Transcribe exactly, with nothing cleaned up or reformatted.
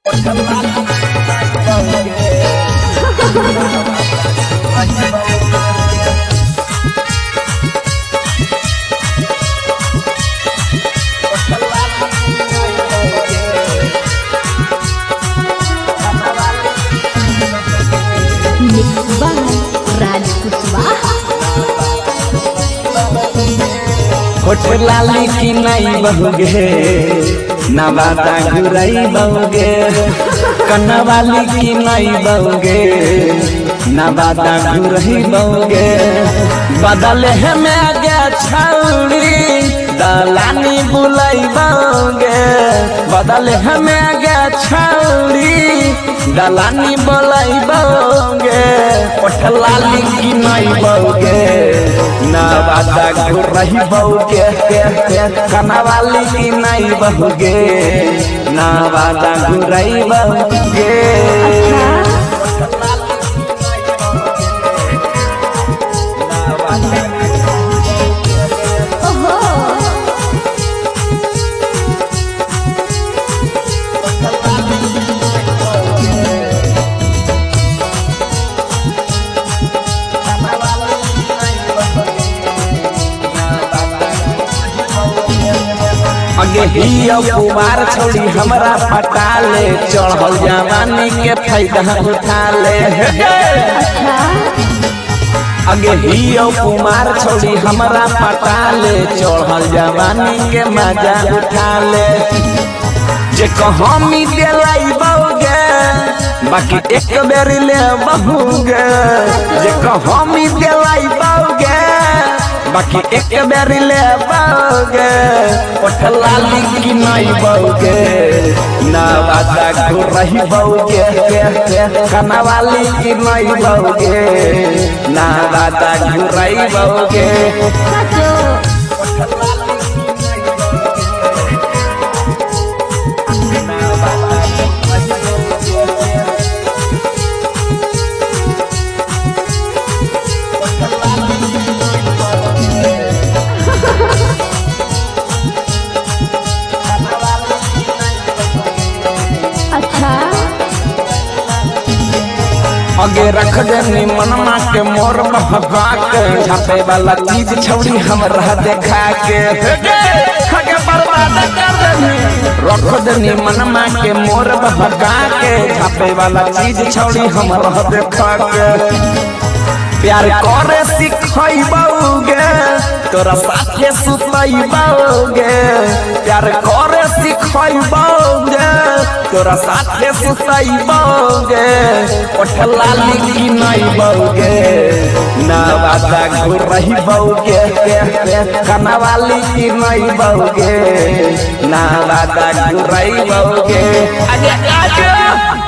होठ लाली की नहीं बहुगे नवादा घुरई बहुगे कन्नवाली की नहीं बहुगे नवादा घुरई बहुगे बदले में आगे छौड़ी दलानी बुलाई बहुगे बदले में आगे छौड़ी दलानी बुलाई बहुगे होठ लाली की नहीं बहुगे नवादा घुरई बहुगे कन्नवाली की नहीं बहुगे नवादा घुरई बहुगे अगे ही कुमार छोड़ी हमरा पटाले चढ़ल जवानी के फायदा उठा ले अगे ही कुमार छोड़ी हमरा पटाले चढ़ल जवानी के मजा उठा ले जे कहामी दिलाई बहुगे बाकी एक बेर ले बहुगे जे कहामी दिलाई बहुगे बाकी एक बेर ले बहुगे होठ लाली की नहीं बहुगे नवादा घुरई बहुगे कन्नवाली की नहीं बहुगे नवादा घुरई बहुगे अगे रख देनी मनमा के मोर बहका के छापे वाला चीज छौड़ी हमरा देखा के खगे बर्बाद कर देनी रख देनी मनमा के मोर बहका के छापे वाला चीज छौड़ी हमरा देखा के प्यार करे सिखई बहुगे तोरा साथे सुतई बहुगे प्यार करे सिखई बहुगे तोरा साथे सुतई बहुगे होठ लाली की नहीं बहुगे नवादा घुरई बहुगे कन्नवाली की नहीं बहुगे नवादा घुरई बहुगे आगे आगे